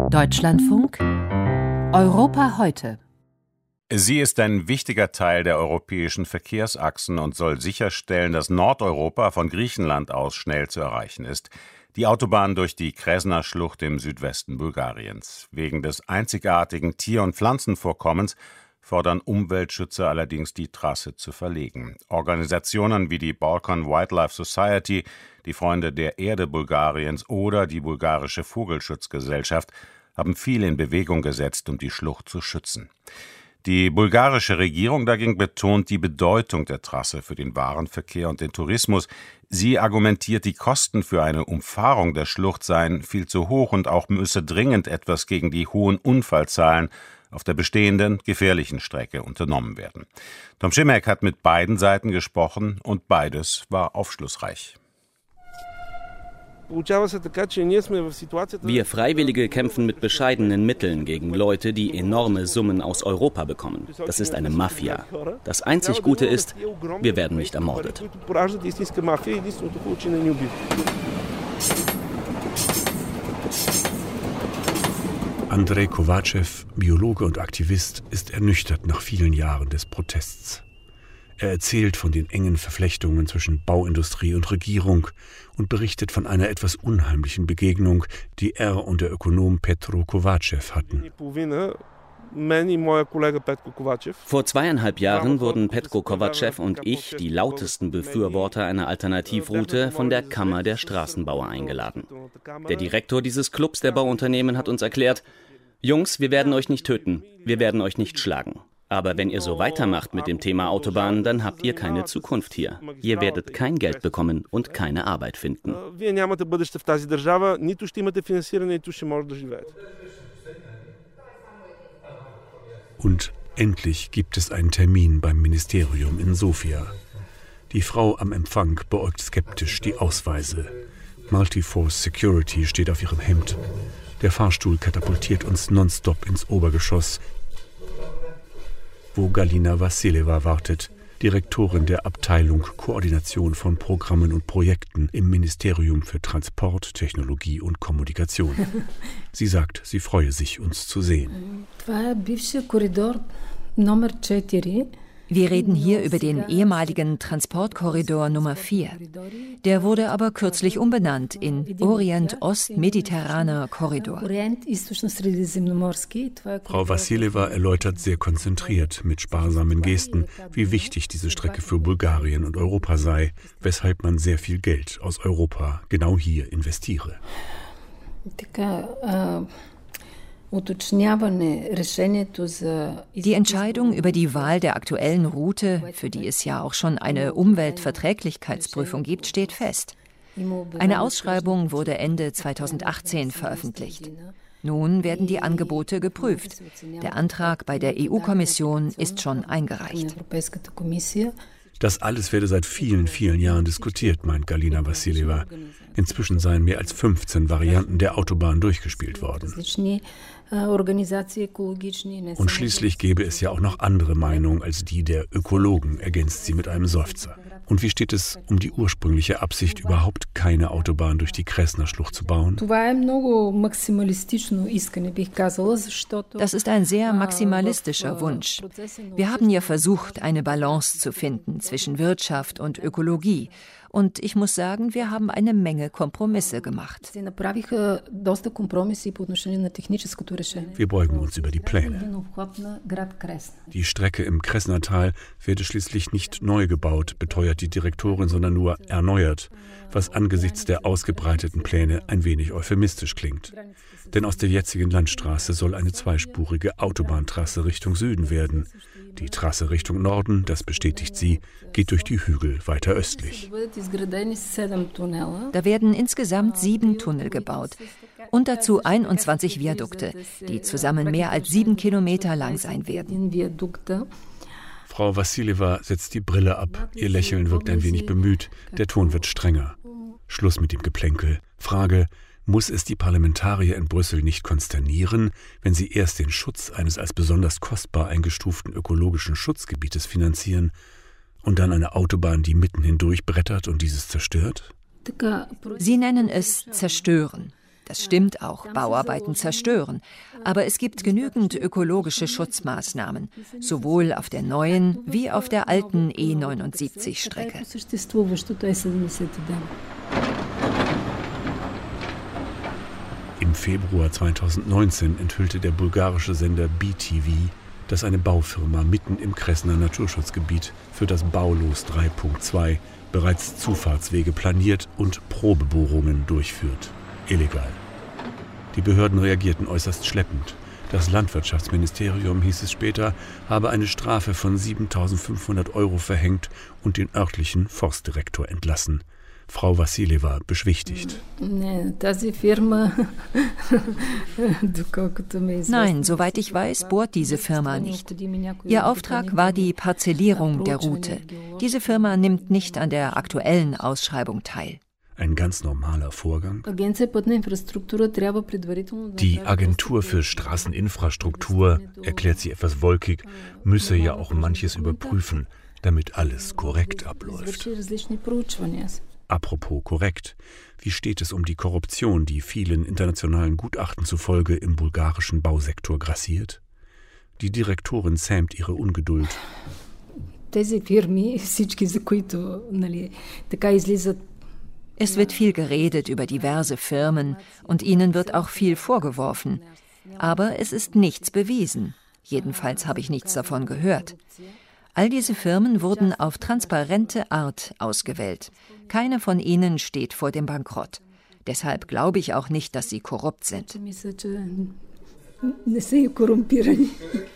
Deutschlandfunk Europa heute. Sie ist ein wichtiger Teil der europäischen Verkehrsachsen und soll sicherstellen, dass Nordeuropa von Griechenland aus schnell zu erreichen ist. Die Autobahn durch die Kresna-Schlucht im Südwesten Bulgariens. Wegen des einzigartigen Tier- und Pflanzenvorkommens fordern Umweltschützer allerdings, die Trasse zu verlegen. Organisationen wie die Balkan Wildlife Society, die Freunde der Erde Bulgariens oder die bulgarische Vogelschutzgesellschaft haben viel in Bewegung gesetzt, um die Schlucht zu schützen. Die bulgarische Regierung dagegen betont die Bedeutung der Trasse für den Warenverkehr und den Tourismus. Sie argumentiert, die Kosten für eine Umfahrung der Schlucht seien viel zu hoch und auch müsse dringend etwas gegen die hohen Unfallzahlen auf der bestehenden, gefährlichen Strecke unternommen werden. Tom Schimek hat mit beiden Seiten gesprochen und beides war aufschlussreich. Wir Freiwillige kämpfen mit bescheidenen Mitteln gegen Leute, die enorme Summen aus Europa bekommen. Das ist eine Mafia. Das einzig Gute ist, wir werden nicht ermordet. Andrej Kovacev, Biologe und Aktivist, ist ernüchtert nach vielen Jahren des Protests. Er erzählt von den engen Verflechtungen zwischen Bauindustrie und Regierung und berichtet von einer etwas unheimlichen Begegnung, die er und der Ökonom Petro Kovacev hatten. Vor 2,5 Jahren wurden Petro Kovacev und ich, die lautesten Befürworter einer Alternativroute, von der Kammer der Straßenbauer eingeladen. Der Direktor dieses Clubs der Bauunternehmen hat uns erklärt: Jungs, wir werden euch nicht töten, wir werden euch nicht schlagen. Aber wenn ihr so weitermacht mit dem Thema Autobahn, dann habt ihr keine Zukunft hier. Ihr werdet kein Geld bekommen und keine Arbeit finden. Und endlich gibt es einen Termin beim Ministerium in Sofia. Die Frau am Empfang beäugt skeptisch die Ausweise. Multiforce Security steht auf ihrem Hemd. Der Fahrstuhl katapultiert uns nonstop ins Obergeschoss, wo Galina Vassilieva wartet, Direktorin der Abteilung Koordination von Programmen und Projekten im Ministerium für Transport, Technologie und Kommunikation. Sie sagt, sie freue sich, uns zu sehen. Wir reden hier über den ehemaligen Transportkorridor Nummer 4. Der wurde aber kürzlich umbenannt in Orient-Ost-Mediterraner Korridor. Frau Vassilieva erläutert sehr konzentriert, mit sparsamen Gesten, wie wichtig diese Strecke für Bulgarien und Europa sei, weshalb man sehr viel Geld aus Europa genau hier investiere. Die Entscheidung über die Wahl der aktuellen Route, für die es ja auch schon eine Umweltverträglichkeitsprüfung gibt, steht fest. Eine Ausschreibung wurde Ende 2018 veröffentlicht. Nun werden die Angebote geprüft. Der Antrag bei der EU-Kommission ist schon eingereicht. Das alles werde seit vielen, vielen Jahren diskutiert, meint Galina Vassilieva. Inzwischen seien mehr als 15 Varianten der Autobahn durchgespielt worden. Und schließlich gäbe es ja auch noch andere Meinungen als die der Ökologen, ergänzt sie mit einem Seufzer. Und wie steht es um die ursprüngliche Absicht, überhaupt keine Autobahn durch die Kresna-Schlucht zu bauen? Das ist ein sehr maximalistischer Wunsch. Wir haben ja versucht, eine Balance zu finden zwischen Wirtschaft und Ökologie. Und ich muss sagen, wir haben eine Menge Kompromisse gemacht. Wir beugen uns über die Pläne. Die Strecke im Kresna-Tal werde schließlich nicht neu gebaut, beteuert die Direktorin, sondern nur erneuert, was angesichts der ausgebreiteten Pläne ein wenig euphemistisch klingt. Denn aus der jetzigen Landstraße soll eine zweispurige Autobahntrasse Richtung Süden werden. Die Trasse Richtung Norden, das bestätigt sie, geht durch die Hügel weiter östlich. Da werden insgesamt 7 Tunnel gebaut und dazu 21 Viadukte, die zusammen mehr als 7 Kilometer lang sein werden. Frau Vassilieva setzt die Brille ab. Ihr Lächeln wirkt ein wenig bemüht. Der Ton wird strenger. Schluss mit dem Geplänkel. Frage: Muss es die Parlamentarier in Brüssel nicht konsternieren, wenn sie erst den Schutz eines als besonders kostbar eingestuften ökologischen Schutzgebietes finanzieren und dann eine Autobahn, die mitten hindurch brettert und dieses zerstört? Sie nennen es Zerstören. Das stimmt auch, Bauarbeiten zerstören. Aber es gibt genügend ökologische Schutzmaßnahmen, sowohl auf der neuen wie auf der alten E79-Strecke. Im Februar 2019 enthüllte der bulgarische Sender BTV, dass eine Baufirma mitten im Kresnar Naturschutzgebiet für das Baulos 3.2 bereits Zufahrtswege planiert und Probebohrungen durchführt. Illegal. Die Behörden reagierten äußerst schleppend. Das Landwirtschaftsministerium, hieß es später, habe eine Strafe von 7.500 € verhängt und den örtlichen Forstdirektor entlassen. Frau Vassiljeva beschwichtigt. Nein, soweit ich weiß, bohrt diese Firma nicht. Ihr Auftrag war die Parzellierung der Route. Diese Firma nimmt nicht an der aktuellen Ausschreibung teil. Ein ganz normaler Vorgang. Die Agentur für Straßeninfrastruktur, erklärt sie etwas wolkig, müsse ja auch manches überprüfen, damit alles korrekt abläuft. Apropos korrekt, wie steht es um die Korruption, die vielen internationalen Gutachten zufolge im bulgarischen Bausektor grassiert? Die Direktorin zähmt ihre Ungeduld. Es wird viel geredet über diverse Firmen und ihnen wird auch viel vorgeworfen. Aber es ist nichts bewiesen. Jedenfalls habe ich nichts davon gehört. All diese Firmen wurden auf transparente Art ausgewählt. Keine von ihnen steht vor dem Bankrott. Deshalb glaube ich auch nicht, dass sie korrupt sind.